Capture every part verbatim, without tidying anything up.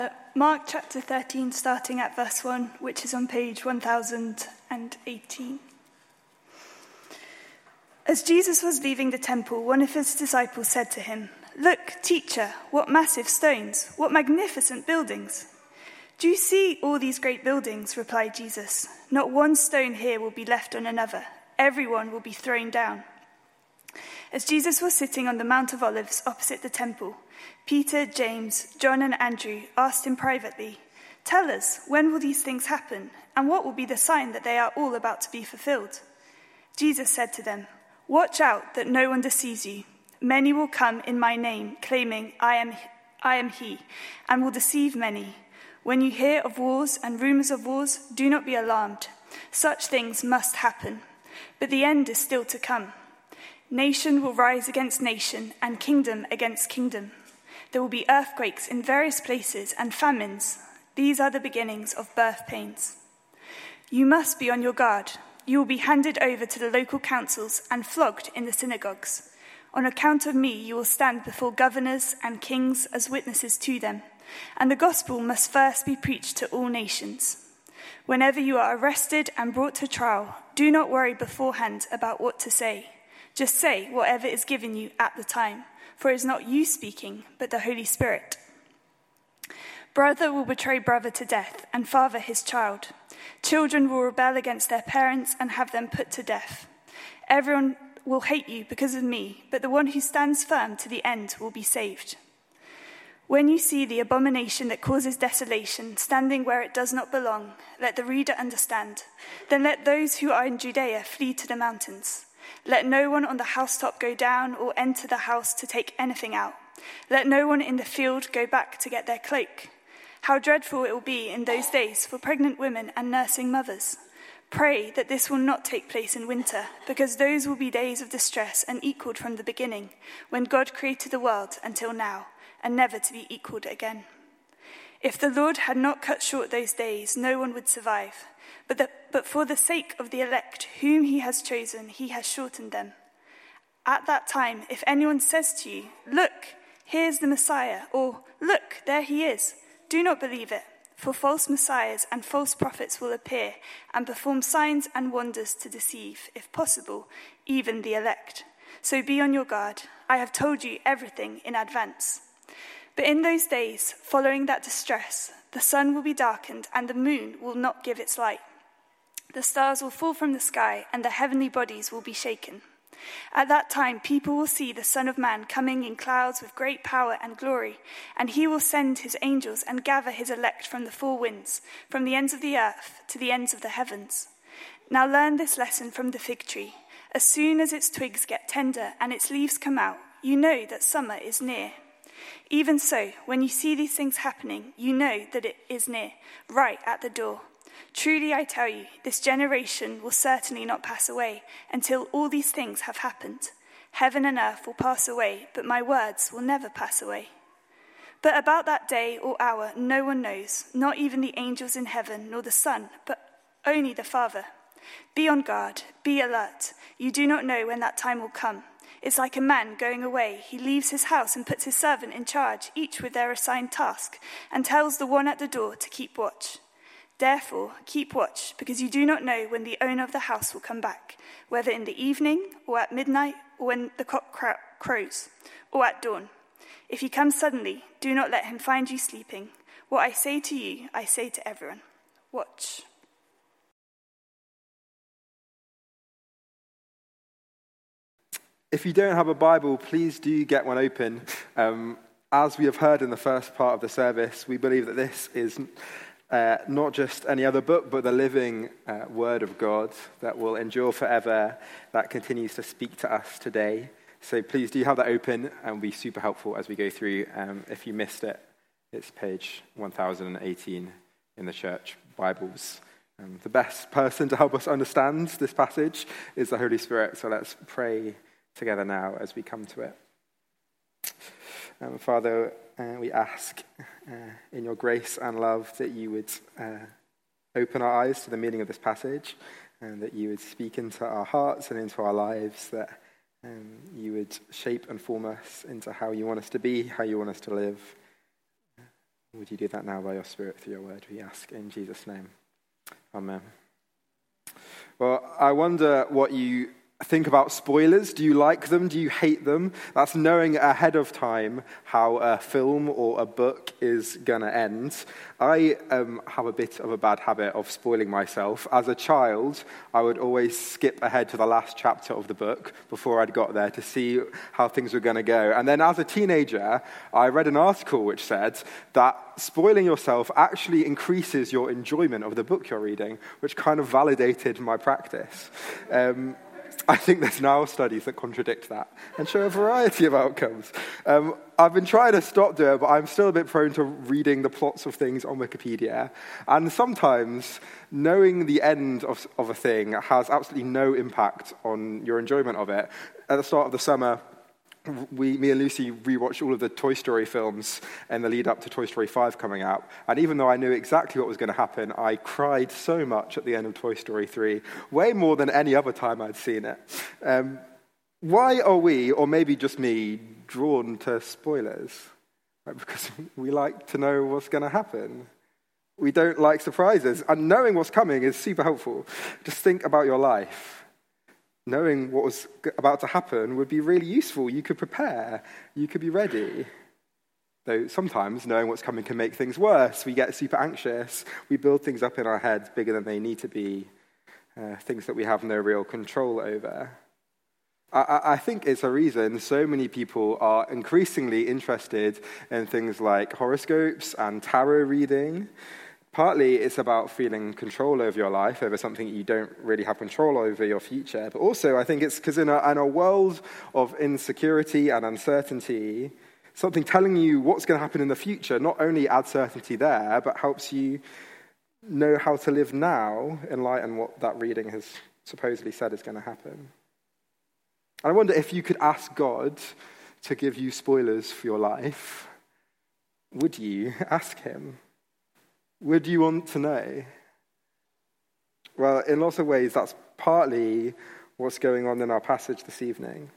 Mark chapter thirteen, starting at verse one, which is on page one thousand eighteen. As Jesus was leaving the temple, one of his disciples said to him, "Look, teacher, what massive stones, what magnificent buildings." "Do you see all these great buildings?" replied Jesus. "Not one stone here will be left on another. Everyone will be thrown down." As Jesus was sitting on the Mount of Olives opposite the temple, Peter, James, John, and Andrew asked him privately, "Tell us, when will these things happen? And what will be the sign that they are all about to be fulfilled?" Jesus said to them, "Watch out that no one deceives you. Many will come in my name, claiming, I am, I am he, and will deceive many. When you hear of wars and rumors of wars, do not be alarmed. Such things must happen, but the end is still to come. Nation will rise against nation, and kingdom against kingdom. There will be earthquakes in various places and famines. These are the beginnings of birth pains. You must be on your guard. You will be handed over to the local councils and flogged in the synagogues. On account of me, you will stand before governors and kings as witnesses to them, and the gospel must first be preached to all nations. Whenever you are arrested and brought to trial, do not worry beforehand about what to say. Just say whatever is given you at the time, for it is not you speaking, but the Holy Spirit. Brother will betray brother to death, and father his child. Children will rebel against their parents and have them put to death. Everyone will hate you because of me, but the one who stands firm to the end will be saved. When you see the abomination that causes desolation standing where it does not belong, let the reader understand. Then let those who are in Judea flee to the mountains. Let no one on the housetop go down or enter the house to take anything out. Let no one in the field go back to get their cloak. How dreadful it will be in those days for pregnant women and nursing mothers. Pray that this will not take place in winter, because those will be days of distress unequaled from the beginning, when God created the world until now, and never to be equaled again. If the Lord had not cut short those days, no one would survive. But, the, but for the sake of the elect, whom he has chosen, he has shortened them. At that time, if anyone says to you, 'Look, here's the Messiah,' or 'Look, there he is,' do not believe it. For false messiahs and false prophets will appear and perform signs and wonders to deceive, if possible, even the elect. So be on your guard. I have told you everything in advance. But in those days, following that distress, the sun will be darkened and the moon will not give its light. The stars will fall from the sky and the heavenly bodies will be shaken. At that time, people will see the Son of Man coming in clouds with great power and glory, and he will send his angels and gather his elect from the four winds, from the ends of the earth to the ends of the heavens. Now learn this lesson from the fig tree. As soon as its twigs get tender and its leaves come out, you know that summer is near. Even so, when you see these things happening, you know that it is near, right at the door. Truly I tell you, this generation will certainly not pass away until all these things have happened. Heaven and earth will pass away, but my words will never pass away. But about that day or hour no one knows, not even the angels in heaven, nor the Son, but only the Father. Be on guard, be alert. You do not know when that time will come. It's like a man going away. He leaves his house and puts his servant in charge, each with their assigned task, and tells the one at the door to keep watch. Therefore, keep watch, because you do not know when the owner of the house will come back, whether in the evening, or at midnight, or when the cock crows, or at dawn. If he comes suddenly, do not let him find you sleeping. What I say to you, I say to everyone. Watch. If you don't have a Bible, please do get one open. Um, as we have heard in the first part of the service, we believe that this is uh, not just any other book, but the living uh, Word of God that will endure forever, that continues to speak to us today. So please do have that open, and will be super helpful as we go through. Um, if you missed it, it's page one thousand eighteen in the church Bibles. Um, the best person to help us understand this passage is the Holy Spirit, so let's pray together now as we come to it. Um, Father, uh, we ask uh, in your grace and love that you would uh, open our eyes to the meaning of this passage, and that you would speak into our hearts and into our lives, that um, you would shape and form us into how you want us to be, how you want us to live. Would you do that now by your Spirit through your word, we ask in Jesus' name. Amen. Well, I wonder what you think about spoilers. Do you like them? Do you hate them? That's knowing ahead of time how a film or a book is going to end. I um, have a bit of a bad habit of spoiling myself. As a child, I would always skip ahead to the last chapter of the book before I'd got there to see how things were going to go. And then as a teenager, I read an article which said that spoiling yourself actually increases your enjoyment of the book you're reading, which kind of validated my practice. Um, I think there's now studies that contradict that and show a variety of outcomes. Um, I've been trying to stop doing it, but I'm still a bit prone to reading the plots of things on Wikipedia. And sometimes knowing the end of, of a thing has absolutely no impact on your enjoyment of it. At the start of the summer, we, me and Lucy rewatched all of the Toy Story films in the lead up to Toy Story five coming out. And even though I knew exactly what was going to happen, I cried so much at the end of Toy Story three, way more than any other time I'd seen it. Um, why are we, or maybe just me, drawn to spoilers? Right, because we like to know what's going to happen. We don't like surprises. And knowing what's coming is super helpful. Just think about your life. Knowing what was about to happen would be really useful. You could prepare. You could be ready. Though sometimes knowing what's coming can make things worse. We get super anxious. We build things up in our heads bigger than they need to be, uh, things that we have no real control over. I, I think it's a reason so many people are increasingly interested in things like horoscopes and tarot reading. Partly it's about feeling control over your life, over something you don't really have control over, your future. But also I think it's because in a, in a world of insecurity and uncertainty, something telling you what's going to happen in the future not only adds certainty there, but helps you know how to live now in light of what that reading has supposedly said is going to happen. And I wonder if you could ask God to give you spoilers for your life. Would you ask him? Would you want to know? Well, in lots of ways, that's partly what's going on in our passage this evening.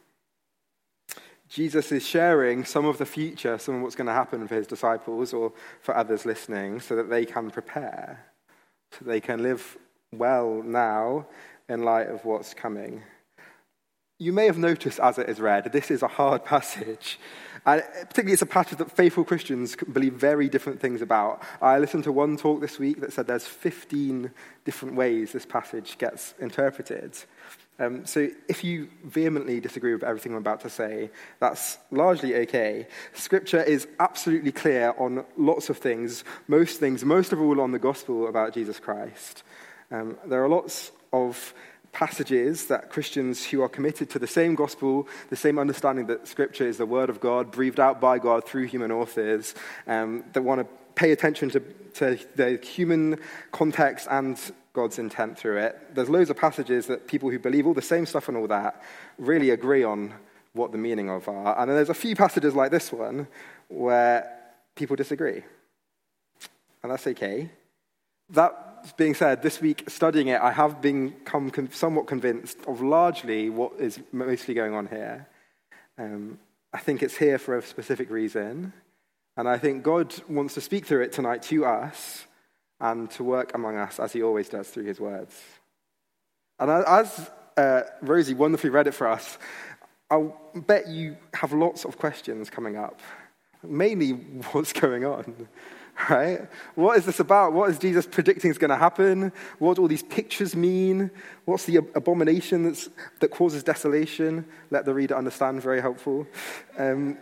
Jesus is sharing some of the future, some of what's going to happen for his disciples or for others listening, so that they can prepare, so they can live well now in light of what's coming. You may have noticed as it is read, this is a hard passage. And particularly it's a passage that faithful Christians believe very different things about. I listened to one talk this week that said there's fifteen different ways this passage gets interpreted. Um, so if you vehemently disagree with everything I'm about to say, that's largely okay. Scripture is absolutely clear on lots of things, most things, most of all on the gospel about Jesus Christ. Um, there are lots of passages that Christians who are committed to the same gospel, the same understanding that Scripture is the word of God, breathed out by God through human authors, um, that want to pay attention to, to the human context and God's intent through it. There's loads of passages that people who believe all the same stuff and all that really agree on what the meaning of are. And then there's a few passages like this one where people disagree. And that's okay. That being said, this week, studying it, I have become con- somewhat convinced of largely what is mostly going on here. Um, I think it's here for a specific reason, and I think God wants to speak through it tonight to us and to work among us as he always does through his words. And as uh, Rosie wonderfully read it for us, I'll bet you have lots of questions coming up, mainly what's going on. Right? What is this about? What is Jesus predicting is going to happen? What do all these pictures mean? What's the abomination that's, that causes desolation? Let the reader understand, very helpful. Um,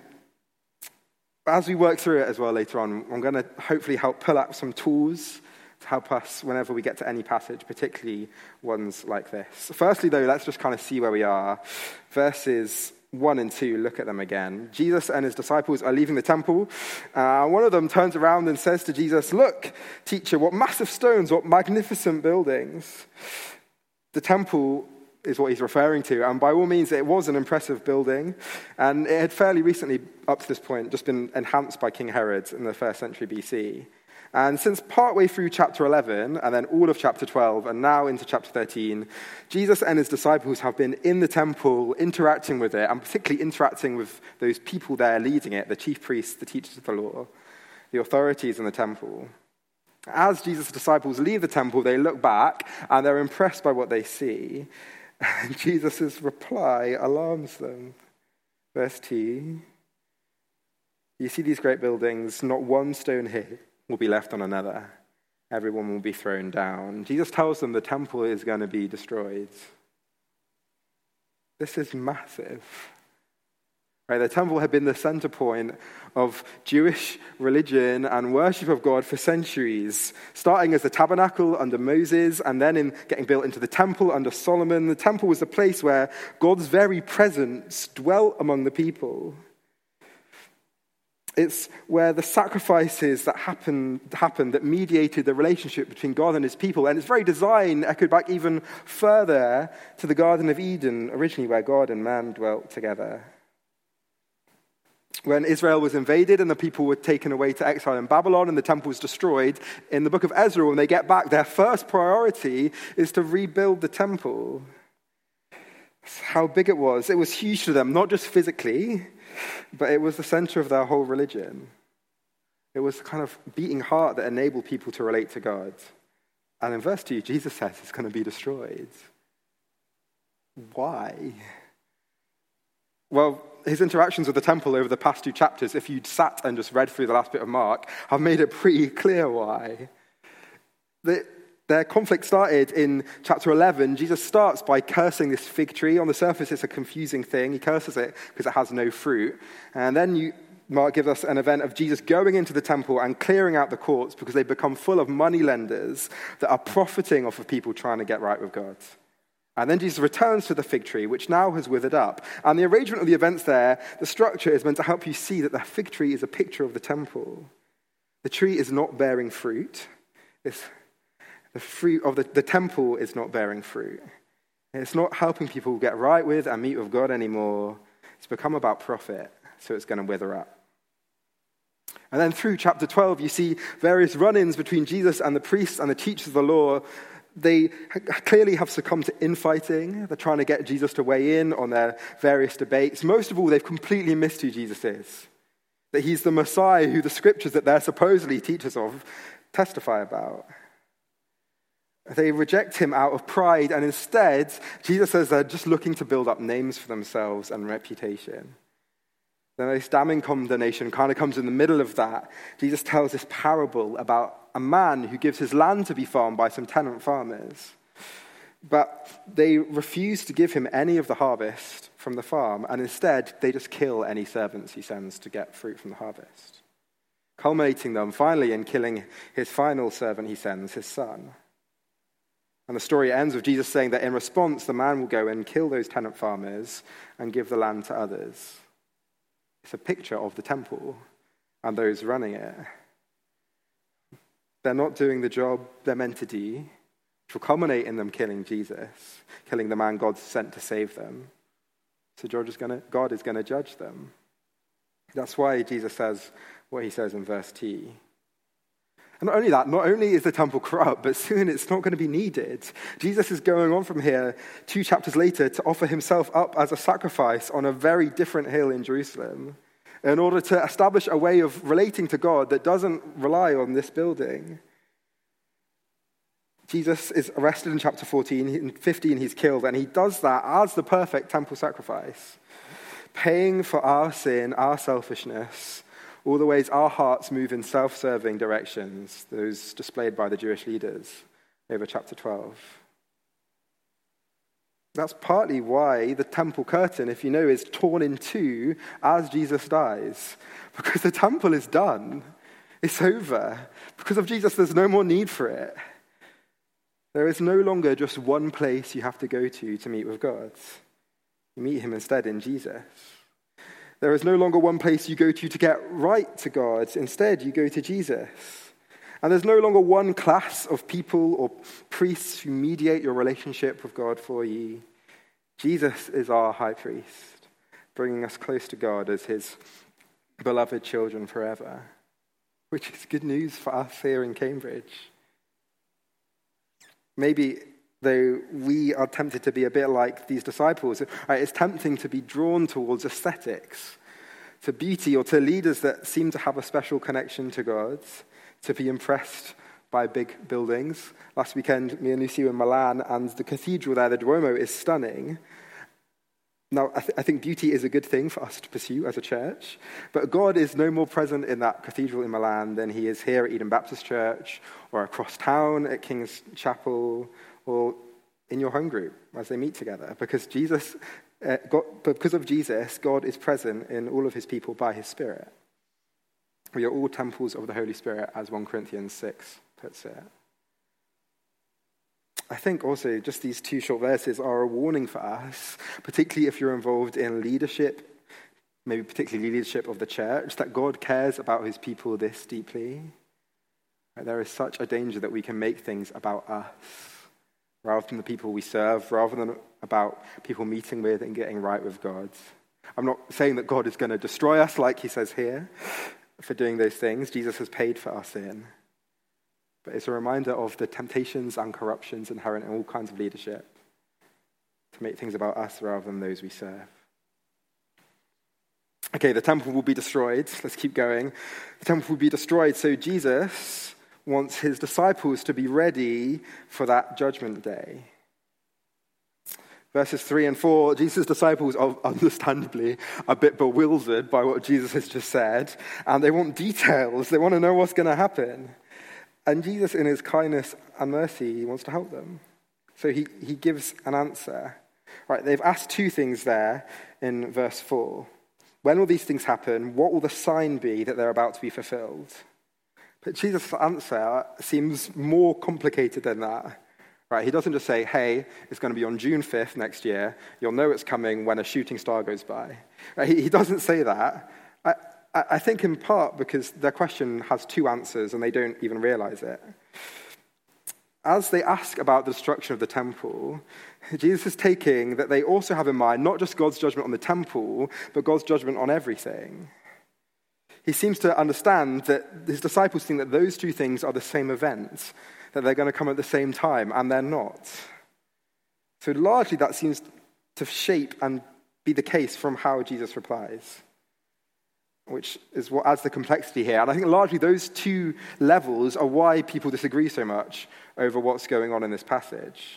as we work through it as well later on, I'm going to hopefully help pull out some tools to help us whenever we get to any passage, particularly ones like this. Firstly, though, let's just kind of see where we are. Verses one and two, look at them again. Jesus and his disciples are leaving the temple. Uh, one of them turns around and says to Jesus, "Look, teacher, what massive stones, what magnificent buildings." The temple is what he's referring to, and by all means, it was an impressive building, and it had fairly recently, up to this point, just been enhanced by King Herod in the first century B C. And since partway through chapter eleven, and then all of chapter twelve, and now into chapter thirteen, Jesus and his disciples have been in the temple, interacting with it, and particularly interacting with those people there leading it, the chief priests, the teachers of the law. the authorities in the temple. As Jesus' disciples leave the temple, they look back and they're impressed by what they see. And Jesus' reply alarms them. Verse two, you see these great buildings, not one stone here will be left on another. Everyone will be thrown down. Jesus tells them the temple is going to be destroyed. This is massive. Right, the temple had been the center point of Jewish religion and worship of God for centuries, starting as the tabernacle under Moses and then in getting built into the temple under Solomon. The temple was the place where God's very presence dwelt among the people. It's where the sacrifices that happened, happened that mediated the relationship between God and his people. And its very design echoed back even further to the Garden of Eden, originally where God and man dwelt together. When Israel was invaded and the people were taken away to exile in Babylon and the temple was destroyed, in the book of Ezra, when they get back, their first priority is to rebuild the temple. That's how big it was. It was huge to them, not just physically, but it was the center of their whole religion. It was the kind of beating heart that enabled people to relate to God. And in verse two, Jesus says it's going to be destroyed. Why? Well, his interactions with the temple over the past two chapters, if you'd sat and just read through the last bit of Mark, have made it pretty clear why. The, their conflict started in chapter eleven. Jesus starts by cursing this fig tree. On the surface, it's a confusing thing. He curses it because it has no fruit. And then you, Mark gives us an event of Jesus going into the temple and clearing out the courts because they become full of moneylenders that are profiting off of people trying to get right with God. And then Jesus returns to the fig tree, which now has withered up. And the arrangement of the events there, the structure is meant to help you see that the fig tree is a picture of the temple. The tree is not bearing fruit. It's, the fruit of the, the temple is not bearing fruit. It's not helping people get right with and meet with God anymore. It's become about profit, so it's going to wither up. And then through chapter twelve, you see various run-ins between Jesus and the priests and the teachers of the law. They clearly have succumbed to infighting. They're trying to get Jesus to weigh in on their various debates. Most of all, they've completely missed who Jesus is. That he's the Messiah who the scriptures that they're supposedly teachers of testify about. They reject him out of pride, and instead, Jesus says they're just looking to build up names for themselves and reputation. The most damning condemnation kind of comes in the middle of that. Jesus tells this parable about a man who gives his land to be farmed by some tenant farmers. But they refuse to give him any of the harvest from the farm, and instead they just kill any servants he sends to get fruit from the harvest, culminating them finally in killing his final servant he sends, his son. And the story ends with Jesus saying that in response, the man will go and kill those tenant farmers and give the land to others. It's a picture of the temple and those running it. They're not doing the job they're meant to do, which will culminate in them killing Jesus, killing the man God sent to save them. So God is going to, God is going to judge them. That's why Jesus says what he says in verse two. And not only that, not only is the temple corrupt, but soon it's not going to be needed. Jesus is going on from here, two chapters later, to offer himself up as a sacrifice on a very different hill in Jerusalem, in order to establish a way of relating to God that doesn't rely on this building. Jesus is arrested in chapter fourteen. In fifteen, he's killed, and he does that as the perfect temple sacrifice, paying for our sin, our selfishness, all the ways our hearts move in self-serving directions, those displayed by the Jewish leaders over chapter twelve. That's partly why the temple curtain, if you know, is torn in two as Jesus dies. Because the temple is done. It's over. Because of Jesus, there's no more need for it. There is no longer just one place you have to go to to meet with God. You meet him instead in Jesus. There is no longer one place you go to to get right to God. Instead, you go to Jesus. And there's no longer one class of people or priests who mediate your relationship with God for you. Jesus is our high priest, bringing us close to God as his beloved children forever, which is good news for us here in Cambridge. Maybe, though, we are tempted to be a bit like these disciples, it's tempting to be drawn towards aesthetics, to beauty, or to leaders that seem to have a special connection to God, to be impressed by big buildings. Last weekend, me and Lucy were in Milan, and the cathedral there, the Duomo, is stunning. Now, I, th- I think beauty is a good thing for us to pursue as a church, but God is no more present in that cathedral in Milan than he is here at Eden Baptist Church, or across town at King's Chapel, or in your home group as they meet together. Because Jesus, uh, God, because of Jesus, God is present in all of his people by his Spirit. We are all temples of the Holy Spirit, as First Corinthians six puts it. I think also just these two short verses are a warning for us, particularly if you're involved in leadership, maybe particularly leadership of the church, that God cares about his people this deeply. There is such a danger that we can make things about us rather than the people we serve, rather than about people meeting with and getting right with God. I'm not saying that God is going to destroy us like he says here for doing those things. Jesus has paid for our sin. But it's a reminder of the temptations and corruptions inherent in all kinds of leadership to make things about us rather than those we serve. Okay, the temple will be destroyed. Let's keep going. The temple will be destroyed, so Jesus wants his disciples to be ready for that judgment day. Verses three and four, Jesus' disciples are understandably a bit bewildered by what Jesus has just said, and they want details. They want to know what's going to happen. And Jesus, in his kindness and mercy, he wants to help them. So he, he gives an answer. Right, they've asked two things there in verse four. When will these things happen? What will the sign be that they're about to be fulfilled? But Jesus' answer seems more complicated than that. Right, he doesn't just say, hey, it's going to be on June fifth next year. You'll know it's coming when a shooting star goes by. Right, he, he doesn't say that. I, I think in part because their question has two answers and they don't even realize it. As they ask about the destruction of the temple, Jesus is taking that they also have in mind not just God's judgment on the temple, but God's judgment on everything. He seems to understand that his disciples think that those two things are the same event, that they're going to come at the same time, and they're not. So largely that seems to shape and be the case from how Jesus replies, which is what adds the complexity here. And I think largely those two levels are why people disagree so much over what's going on in this passage.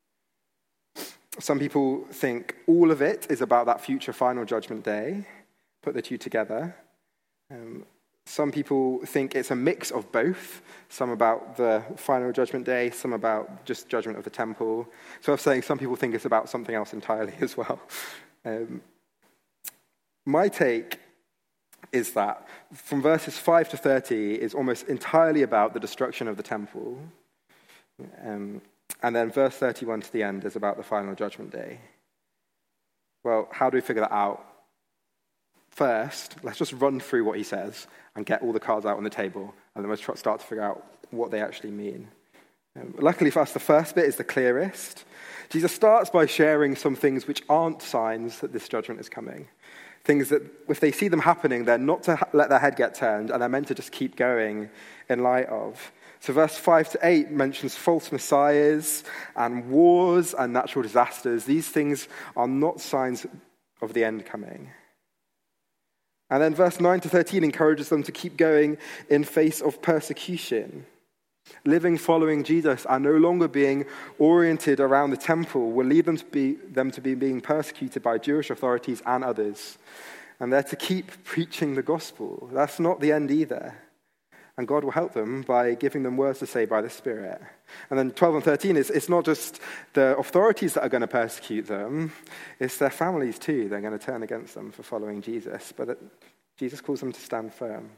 Some people think all of it is about that future final judgment day, put the two together. Um, some people think it's a mix of both, some about the final judgment day, some about just judgment of the temple. So I'm saying some people think it's about something else entirely as well. Um, my take is that from verses five to thirty is almost entirely about the destruction of the temple. Um, and then verse thirty-one to the end is about the final judgment day. Well, how do we figure that out? First, let's just run through what he says and get all the cards out on the table, and then we'll start to figure out what they actually mean. Um, luckily for us, the first bit is the clearest. Jesus starts by sharing some things which aren't signs that this judgment is coming. Things that, if they see them happening, they're not to ha- let their head get turned, and they're meant to just keep going in light of. So verse five to eight mentions false messiahs and wars and natural disasters. These things are not signs of the end coming. And then verse nine to thirteen encourages them to keep going in face of persecution. Living following Jesus and no longer being oriented around the temple will lead them to be them to be being persecuted by Jewish authorities and others. And they're to keep preaching the gospel. That's not the end either. And God will help them by giving them words to say by the Spirit. And then twelve and thirteen, is it's not just the authorities that are going to persecute them, it's their families too. They're going to turn against them for following Jesus. But it, Jesus calls them to stand firm.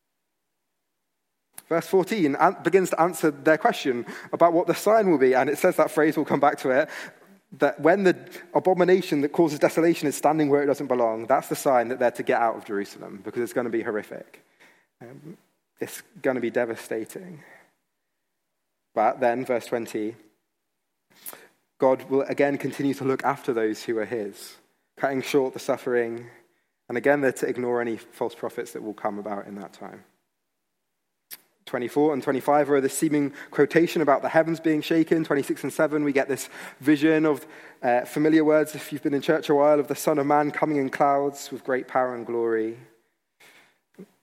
Verse fourteen begins to answer their question about what the sign will be. And it says that phrase, we'll come back to it, that when the abomination that causes desolation is standing where it doesn't belong, that's the sign that they're to get out of Jerusalem, because it's going to be horrific. Um, It's going to be devastating. But then, verse twenty, God will again continue to look after those who are his, cutting short the suffering, and again they're to ignore any false prophets that will come about in that time. twenty-four and twenty-five are the seeming quotation about the heavens being shaken. twenty-six and seven, we get this vision of uh, familiar words, if you've been in church a while, of the Son of Man coming in clouds with great power and glory.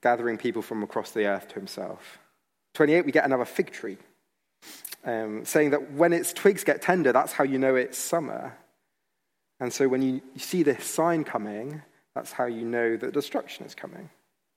gathering people from across the earth to himself. twenty-eight, we get another fig tree, um, saying that when its twigs get tender, that's how you know it's summer. And so when you, you see this sign coming, that's how you know that destruction is coming.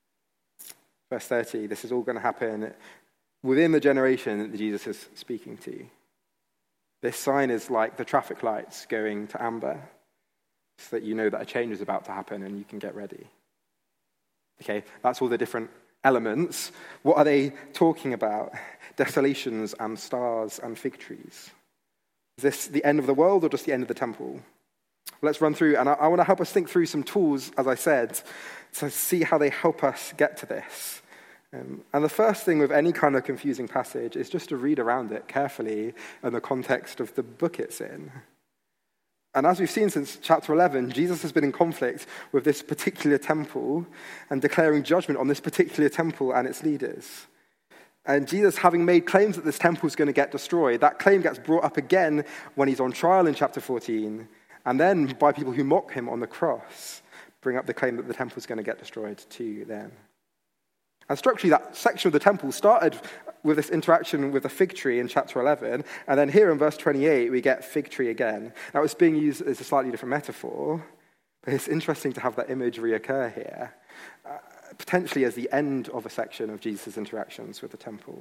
Verse thirty, this is all going to happen within the generation that Jesus is speaking to. This sign is like the traffic lights going to amber, so that you know that a change is about to happen and you can get ready. Okay, that's all the different elements. What are they talking about? Desolations and stars and fig trees. Is this the end of the world or just the end of the temple? Let's run through, and I, I want to help us think through some tools, as I said, to see how they help us get to this. Um, and the first thing with any kind of confusing passage is just to read around it carefully in the context of the book it's in. And as we've seen since chapter eleven, Jesus has been in conflict with this particular temple and declaring judgment on this particular temple and its leaders. And Jesus, having made claims that this temple is going to get destroyed, that claim gets brought up again when he's on trial in chapter fourteen, and then by people who mock him on the cross, bring up the claim that the temple is going to get destroyed too then. And structurally, that section of the temple started with this interaction with the fig tree in chapter eleven, and then here in verse twenty-eight, we get fig tree again. Now, it's being used as a slightly different metaphor, but it's interesting to have that image reoccur here, uh, potentially as the end of a section of Jesus' interactions with the temple.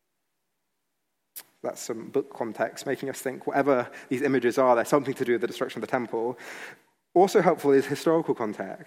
That's some book context, making us think whatever these images are, there's something to do with the destruction of the temple. Also helpful is historical context.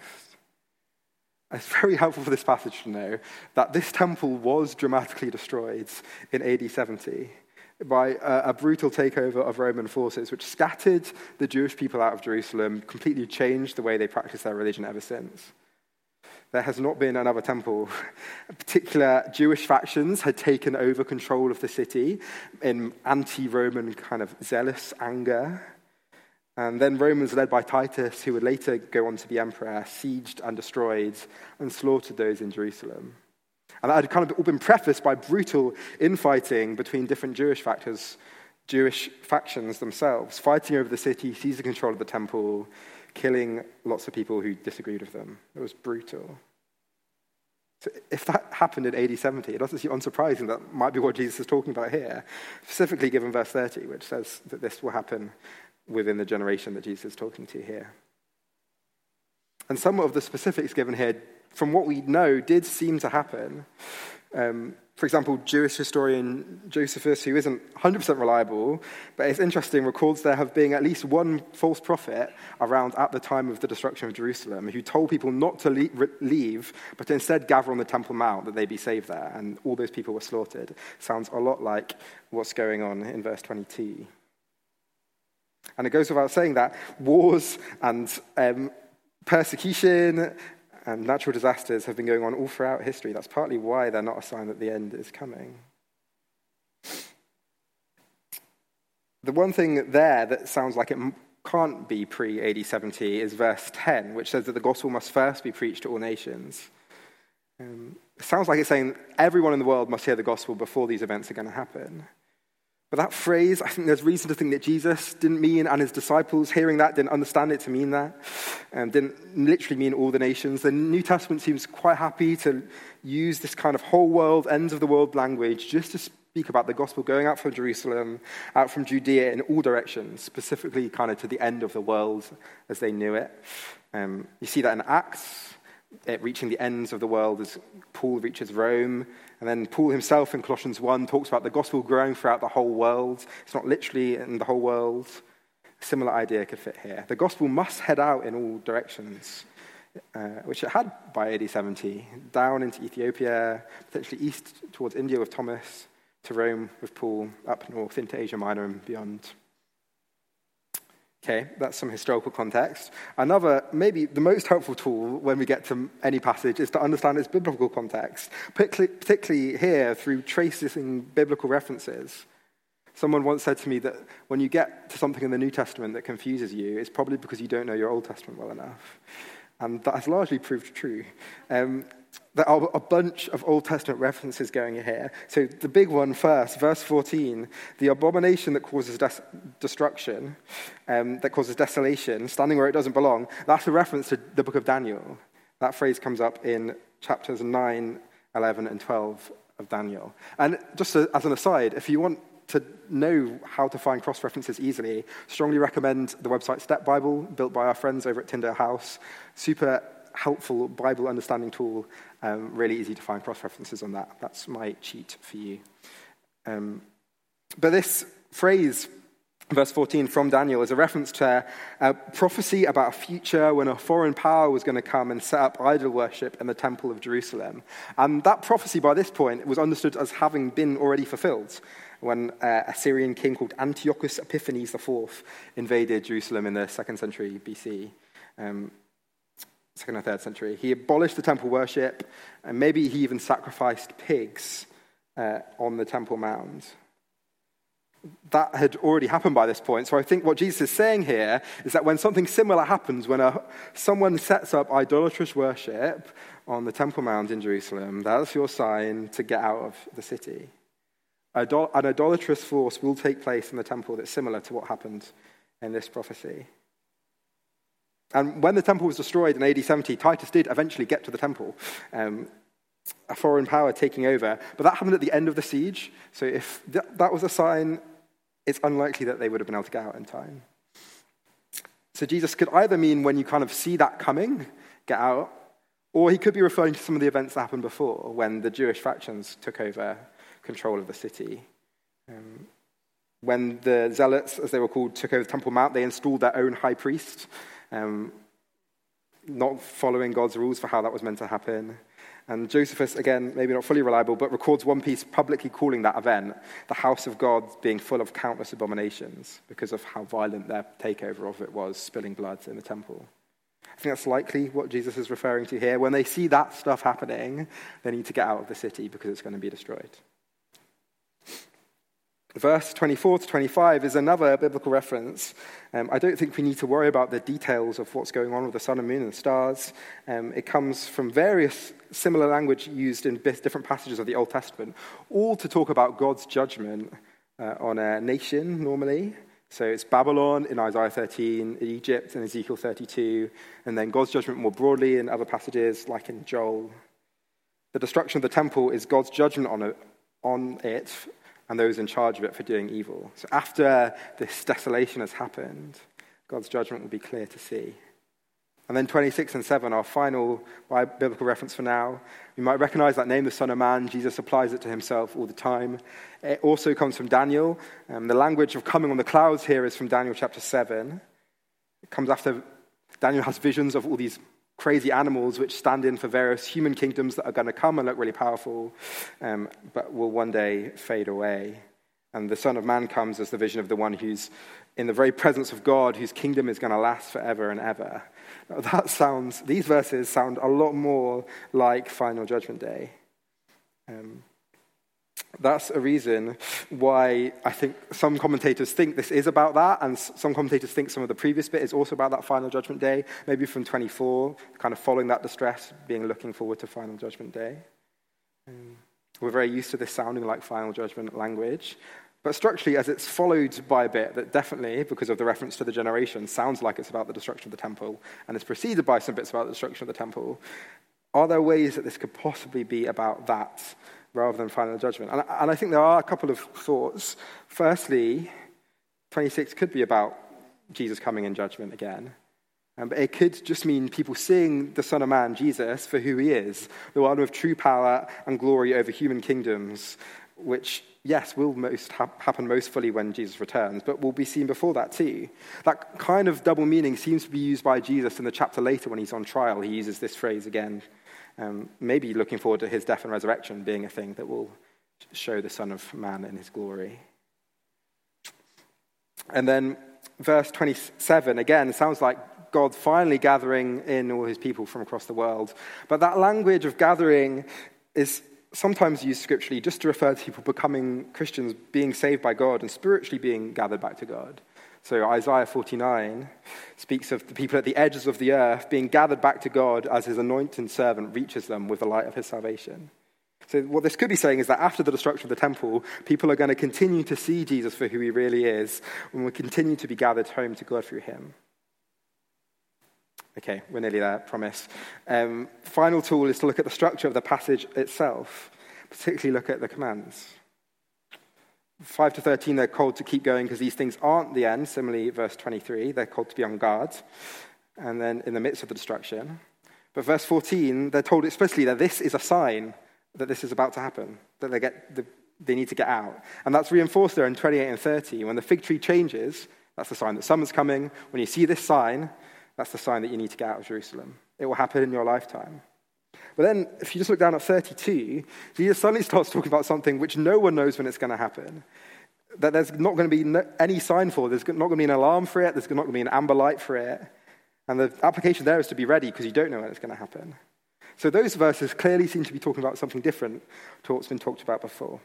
It's very helpful for this passage to know that this temple was dramatically destroyed in A D seventy by a, a brutal takeover of Roman forces, which scattered the Jewish people out of Jerusalem, completely changed the way they practice their religion ever since. There has not been another temple. Particular Jewish factions had taken over control of the city in anti-Roman kind of zealous anger. And then Romans, led by Titus, who would later go on to be emperor, sieged and destroyed and slaughtered those in Jerusalem. And that had kind of all been prefaced by brutal infighting between different Jewish factors, Jewish factions themselves, fighting over the city, seizing control of the temple, killing lots of people who disagreed with them. It was brutal. So if that happened in A D seventy, it doesn't seem unsurprising that might be what Jesus is talking about here, specifically given verse thirty, which says that this will happen within the generation that Jesus is talking to here. And some of the specifics given here, from what we know, did seem to happen. Um, for example, Jewish historian Josephus, who isn't one hundred percent reliable, but it's interesting, records there have been at least one false prophet around at the time of the destruction of Jerusalem who told people not to leave, but to instead gather on the Temple Mount, that they be saved there, and all those people were slaughtered. Sounds a lot like what's going on in verse twenty-two. And it goes without saying that wars and um, persecution and natural disasters have been going on all throughout history. That's partly why they're not a sign that the end is coming. The one thing there that sounds like it can't be pre-A D seventy is verse ten, which says that the gospel must first be preached to all nations. Um, it sounds like it's saying everyone in the world must hear the gospel before these events are going to happen. But that phrase, I think there's reason to think that Jesus didn't mean, and his disciples hearing that didn't understand it to mean that, and didn't literally mean all the nations. The New Testament seems quite happy to use this kind of whole world, ends of the world language just to speak about the gospel going out from Jerusalem, out from Judea in all directions, specifically kind of to the end of the world as they knew it. Um, you see that in Acts, it reaching the ends of the world as Paul reaches Rome. And then Paul himself in Colossians one talks about the gospel growing throughout the whole world. It's not literally in the whole world. A similar idea could fit here. The gospel must head out in all directions, uh, which it had by A D seventy, down into Ethiopia, potentially east towards India with Thomas, to Rome with Paul, up north into Asia Minor and beyond. Okay, that's some historical context. Another, maybe the most helpful tool when we get to any passage is to understand its biblical context, particularly here through tracing biblical references. Someone once said to me that when you get to something in the New Testament that confuses you, it's probably because you don't know your Old Testament well enough. And that has largely proved true. Um, there are a bunch of Old Testament references going here. So the big one first, verse fourteen, the abomination that causes des- destruction, um, that causes desolation, standing where it doesn't belong, that's a reference to the book of Daniel. That phrase comes up in chapters nine, eleven, and twelve of Daniel. And just as an aside, if you want to know how to find cross-references easily, strongly recommend the website Step Bible, built by our friends over at Tyndale House. Super helpful Bible understanding tool. Um, really easy to find cross-references on that. That's my cheat for you. Um, but this phrase, verse fourteen from Daniel, is a reference to a prophecy about a future when a foreign power was going to come and set up idol worship in the temple of Jerusalem. And that prophecy by this point was understood as having been already fulfilled when uh, a Syrian king called Antiochus Epiphanes the fourth invaded Jerusalem in the second century B C. Um, second or third century. He abolished the temple worship, and maybe he even sacrificed pigs uh, on the temple mound. That had already happened by this point. So I think what Jesus is saying here is that when something similar happens, when a, someone sets up idolatrous worship on the Temple Mount in Jerusalem, that's your sign to get out of the city. Idol- an idolatrous force will take place in the temple that's similar to what happened in this prophecy. And when the temple was destroyed in A D seventy, Titus did eventually get to the temple, um, a foreign power taking over. But that happened at the end of the siege. So if th- that was a sign, it's unlikely that they would have been able to get out in time. So Jesus could either mean when you kind of see that coming, get out, or he could be referring to some of the events that happened before, when the Jewish factions took over control of the city. Um, when the Zealots, as they were called, took over the Temple Mount, they installed their own high priest, um, not following God's rules for how that was meant to happen. And Josephus, again, maybe not fully reliable, but records one piece publicly calling that event the house of God being full of countless abominations because of how violent their takeover of it was, spilling blood in the temple. I think that's likely what Jesus is referring to here. When they see that stuff happening, they need to get out of the city because it's going to be destroyed. Verse twenty-four to twenty-five is another biblical reference. Um, I don't think we need to worry about the details of what's going on with the sun and moon and the stars. Um, it comes from various similar language used in different passages of the Old Testament, all to talk about God's judgment uh, on a nation normally. So it's Babylon in Isaiah thirteen, Egypt in Ezekiel thirty-two, and then God's judgment more broadly in other passages like in Joel. The destruction of the temple is God's judgment on it, on it and those in charge of it for doing evil. So after this desolation has happened, God's judgment will be clear to see. And then twenty-six and seven, our final biblical reference for now. You might recognize that name, the Son of Man. Jesus applies it to himself all the time. It also comes from Daniel. Um, the language of coming on the clouds here is from Daniel chapter seven. It comes after Daniel has visions of all these crazy animals which stand in for various human kingdoms that are going to come and look really powerful, um, but will one day fade away. And the Son of Man comes as the vision of the one who's in the very presence of God, whose kingdom is going to last forever and ever. Now that sounds, these verses sound a lot more like Final Judgment Day. Um, That's a reason why I think some commentators think this is about that, and some commentators think some of the previous bit is also about that final judgment day, maybe from twenty-four, kind of following that distress, being looking forward to final judgment day. Um, we're very used to this sounding like final judgment language, but structurally, as it's followed by a bit that definitely, because of the reference to the generation, sounds like it's about the destruction of the temple, and it's preceded by some bits about the destruction of the temple, are there ways that this could possibly be about that rather than final judgment? And, and I think there are a couple of thoughts. Firstly, twenty-six could be about Jesus coming in judgment again. Um, but it could just mean people seeing the Son of Man, Jesus, for who he is, the one with true power and glory over human kingdoms, which, yes, will most ha- happen most fully when Jesus returns, but will be seen before that too. That kind of double meaning seems to be used by Jesus in the chapter later when he's on trial. He uses this phrase again. Um, maybe looking forward to his death and resurrection being a thing that will show the Son of Man in his glory. And then verse twenty-seven, again, sounds like God finally gathering in all his people from across the world. But that language of gathering is sometimes used scripturally just to refer to people becoming Christians, being saved by God and spiritually being gathered back to God. So Isaiah forty-nine speaks of the people at the edges of the earth being gathered back to God as his anointed servant reaches them with the light of his salvation. So what this could be saying is that after the destruction of the temple, people are going to continue to see Jesus for who he really is and will continue to be gathered home to God through him. Okay, we're nearly there, promise. Um, final tool is to look at the structure of the passage itself, particularly look at the commands. five to thirteen, they're called to keep going because these things aren't the end. Similarly, verse twenty-three, they're called to be on guard. And then in the midst of the destruction. But verse fourteen, they're told explicitly that this is a sign that this is about to happen, that they get the, they need to get out. And that's reinforced there in twenty-eight and thirty. When the fig tree changes, that's the sign that summer's coming. When you see this sign, that's the sign that you need to get out of Jerusalem. It will happen in your lifetime. But then, if you just look down at thirty-two, Jesus suddenly starts talking about something which no one knows when it's going to happen. That there's not going to be no, any sign for. There's not going to be an alarm for it. There's not going to be an amber light for it. And the application there is to be ready because you don't know when it's going to happen. So those verses clearly seem to be talking about something different to what's been talked about before.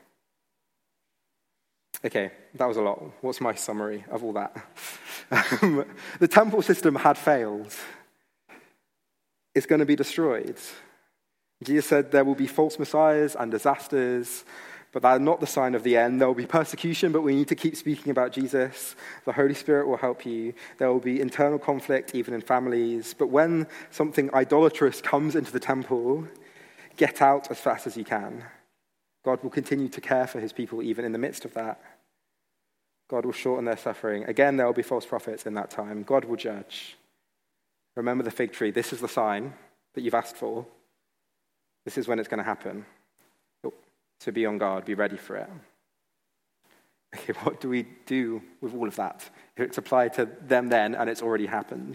Okay, that was a lot. What's my summary of all that? Um, the temple system had failed. It's going to be destroyed. Jesus said there will be false messiahs and disasters, but that are not the sign of the end. There will be persecution, but we need to keep speaking about Jesus. The Holy Spirit will help you. There will be internal conflict, even in families. But when something idolatrous comes into the temple, get out as fast as you can. God will continue to care for his people even in the midst of that. God will shorten their suffering. Again, there will be false prophets in that time. God will judge. Remember the fig tree. This is the sign that you've asked for. This is when it's going to happen. So be on guard. Be ready for it. Okay, what do we do with all of that? It's applied to them then, and it's already happened.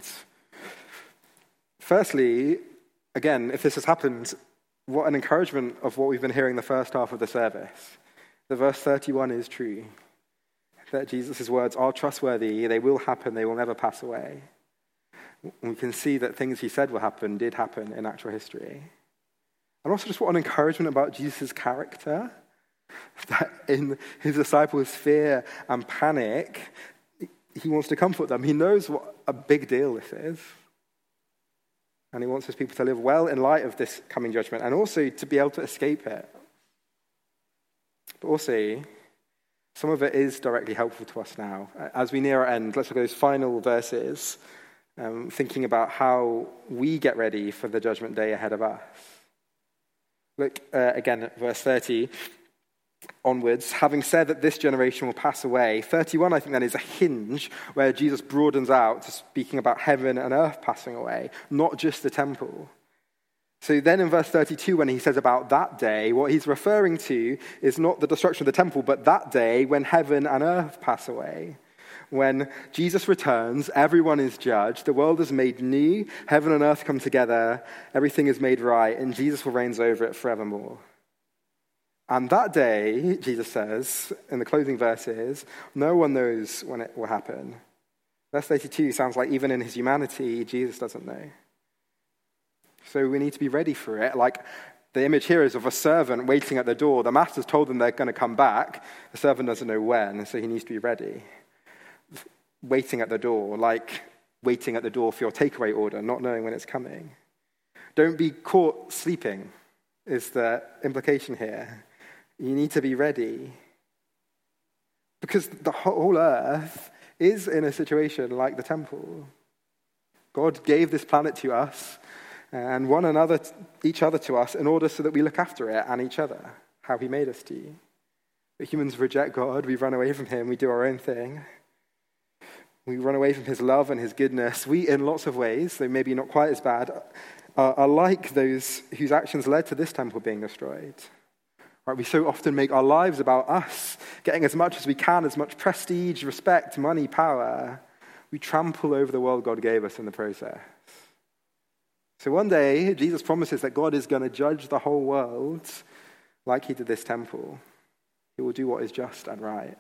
Firstly, again, if this has happened, what an encouragement of what we've been hearing the first half of the service. The verse thirty-one is true. That Jesus' words are trustworthy. They will happen. They will never pass away. We can see that things he said will happen did happen in actual history. And also just what an encouragement about Jesus' character. That in his disciples' fear and panic, he wants to comfort them. He knows what a big deal this is. And he wants his people to live well in light of this coming judgment and also to be able to escape it. But also, some of it is directly helpful to us now. As we near our end, let's look at those final verses, um, thinking about how we get ready for the judgment day ahead of us. Look uh, again at verse thirty onwards. Having said that this generation will pass away, thirty-one, I think, then is a hinge where Jesus broadens out to speaking about heaven and earth passing away, not just the temple. So then in verse thirty-two, when he says about that day, what he's referring to is not the destruction of the temple, but that day when heaven and earth pass away. When Jesus returns, everyone is judged, the world is made new, heaven and earth come together, everything is made right, and Jesus will reign over it forevermore. And that day, Jesus says, in the closing verses, no one knows when it will happen. Verse thirty-two sounds like even in his humanity, Jesus doesn't know. So we need to be ready for it. Like the image here is of a servant waiting at the door. The master's told them they're going to come back. The servant doesn't know when, so he needs to be ready. Waiting at the door, like waiting at the door for your takeaway order, not knowing when it's coming. Don't be caught sleeping, is the implication here. You need to be ready. Because the whole earth is in a situation like the temple. God gave this planet to us and one another, each other to us in order so that we look after it and each other, how he made us to. But humans reject God, we run away from him, we do our own thing. We run away from his love and his goodness. We, in lots of ways, though maybe not quite as bad, are, are like those whose actions led to this temple being destroyed. Right, we so often make our lives about us, getting as much as we can, as much prestige, respect, money, power. We trample over the world God gave us in the process. So one day, Jesus promises that God is going to judge the whole world like he did this temple. He will do what is just and right.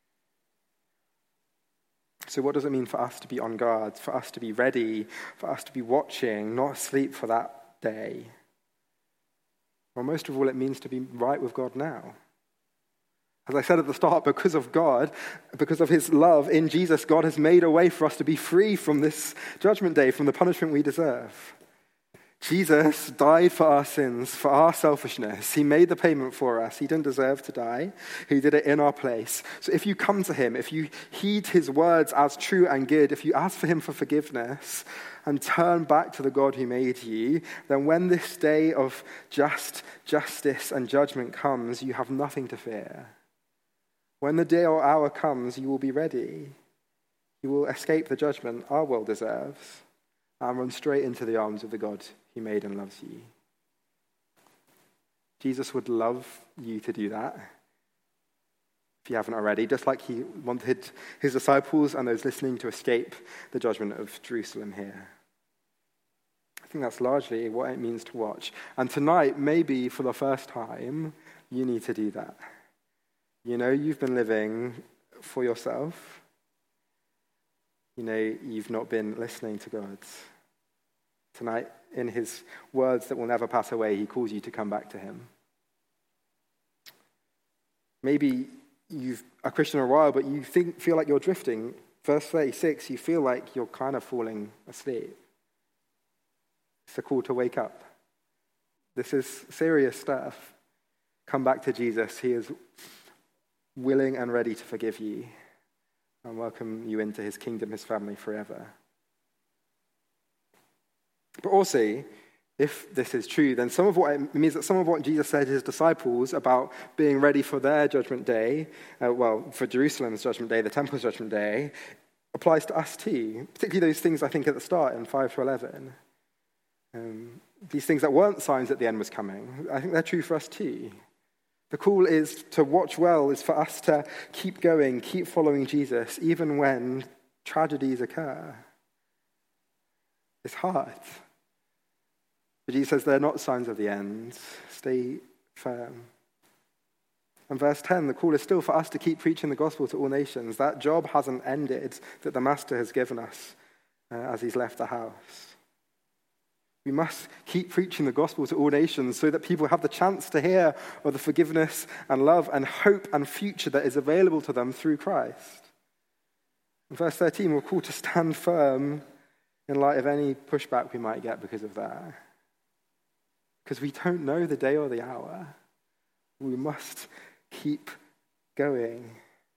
So what does it mean for us to be on guard, for us to be ready, for us to be watching, not asleep for that day? Well, most of all, it means to be right with God now. As I said at the start, because of God, because of his love in Jesus, God has made a way for us to be free from this judgment day, from the punishment we deserve. Jesus died for our sins, for our selfishness. He made the payment for us. He didn't deserve to die. He did it in our place. So if you come to him, if you heed his words as true and good, if you ask for him for forgiveness and turn back to the God who made you, then when this day of just justice and judgment comes, you have nothing to fear. When the day or hour comes, you will be ready. You will escape the judgment our world deserves and run straight into the arms of the God who made and loves you. Jesus would love you to do that, if you haven't already, just like he wanted his disciples and those listening to escape the judgment of Jerusalem here. I think that's largely what it means to watch. And tonight, maybe for the first time, you need to do that. You know, you've been living for yourself. You know, you've not been listening to God. Tonight, in his words that will never pass away, he calls you to come back to him. Maybe you've a Christian a while, but you think, feel like you're drifting. Verse thirty-six, you feel like you're kind of falling asleep. It's a call to wake up. This is serious stuff. Come back to Jesus. He is willing and ready to forgive you and welcome you into his kingdom, his family forever. But also, if this is true, then some of what it means that some of what Jesus said to his disciples about being ready for their judgment day, uh, well, for Jerusalem's judgment day, the temple's judgment day, applies to us too. Particularly those things I think at the start in five to eleven. Um, these things that weren't signs that the end was coming. I think they're true for us too. The call is to watch well, is for us to keep going, keep following Jesus, even when tragedies occur. It's hard. But Jesus says they're not signs of the end. Stay firm. And verse ten, the call is still for us to keep preaching the gospel to all nations. That job hasn't ended that the master has given us uh, as he's left the house. We must keep preaching the gospel to all nations so that people have the chance to hear of the forgiveness and love and hope and future that is available to them through Christ. In verse thirteen, we're called to stand firm in light of any pushback we might get because of that. Because we don't know the day or the hour. We must keep going.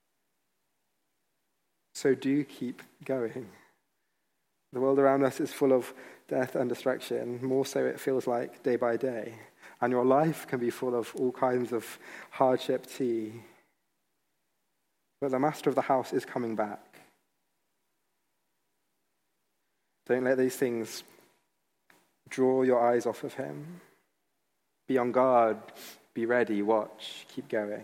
So do keep going. The world around us is full of death and destruction. More so it feels like day by day. And your life can be full of all kinds of hardship too. But the master of the house is coming back. Don't let these things draw your eyes off of him. Be on guard, be ready, watch, keep going.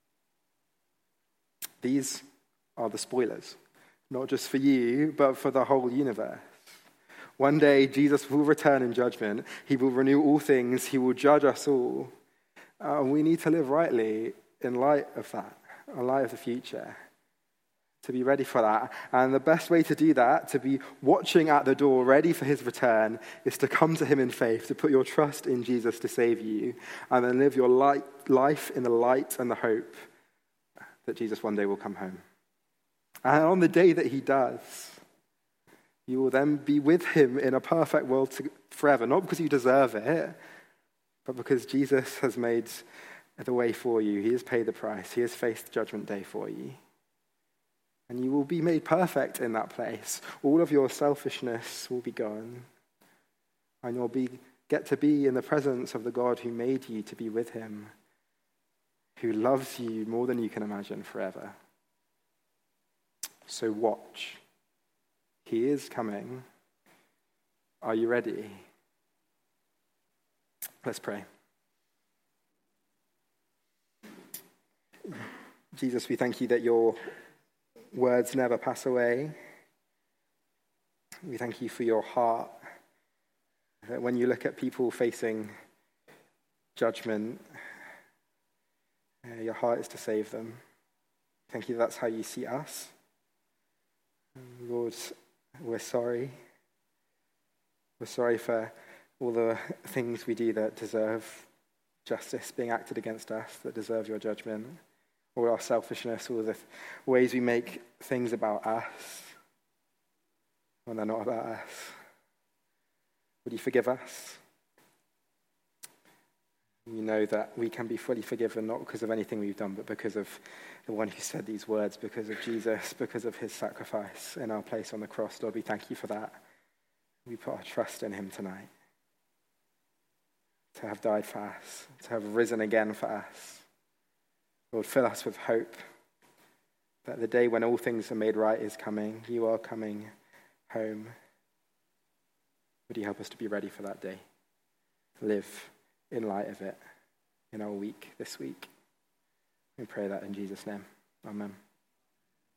These are the spoilers, not just for you, but for the whole universe. One day, Jesus will return in judgment. He will renew all things. He will judge us all. And uh, we need to live rightly in light of that, in light of the future, to be ready for that. And the best way to do that, to be watching at the door, ready for his return, is to come to him in faith, to put your trust in Jesus to save you, and then live your light, life in the light and the hope that Jesus one day will come home. And on the day that he does, you will then be with him in a perfect world forever, not because you deserve it, but because Jesus has made the way for you. He has paid the price. He has faced judgment day for you. And you will be made perfect in that place. All of your selfishness will be gone. And you'll be, get to be in the presence of the God who made you to be with him, who loves you more than you can imagine forever. So watch. He is coming. Are you ready? Let's pray. Jesus, we thank you that your words never pass away. We thank you for your heart. That when you look at people facing judgment, uh, your heart is to save them. Thank you that that's how you see us. Lord, we're sorry. We're sorry for all the things we do that deserve justice being acted against us, that deserve your judgment. All our selfishness, all the th- ways we make things about us when they're not about us. Would you forgive us? We know that we can be fully forgiven, not because of anything we've done, but because of the one who said these words, because of Jesus, because of his sacrifice in our place on the cross. Lord, we thank you for that. We put our trust in him tonight, to have died for us, to have risen again for us. Lord, fill us with hope that the day when all things are made right is coming. You are coming home. Would you help us to be ready for that day? Live in light of it in our week this week. We pray that in Jesus' name. Amen.